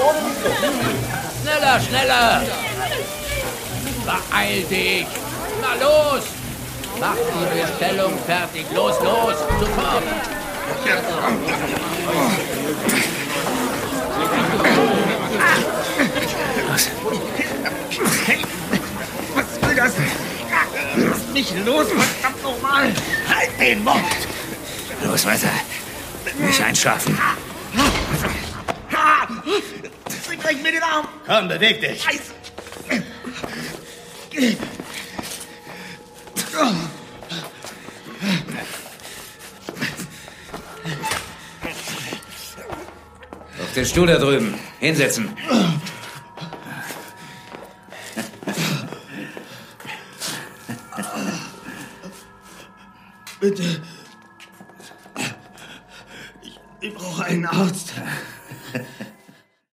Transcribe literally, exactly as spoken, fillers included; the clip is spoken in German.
Schneller, schneller! Beeil dich! Na los! Mach die Bestellung fertig! Los, los! Sofort! Was? Was will das? Lass mich los, verdammt nochmal! Halt den Mund! Los, weiter! Nicht einschlafen! Sie brechen mir den Arm! Komm, beweg dich! Scheiße! Auf den Stuhl da drüben. Hinsetzen. Bitte. Ich, ich brauche einen Arzt.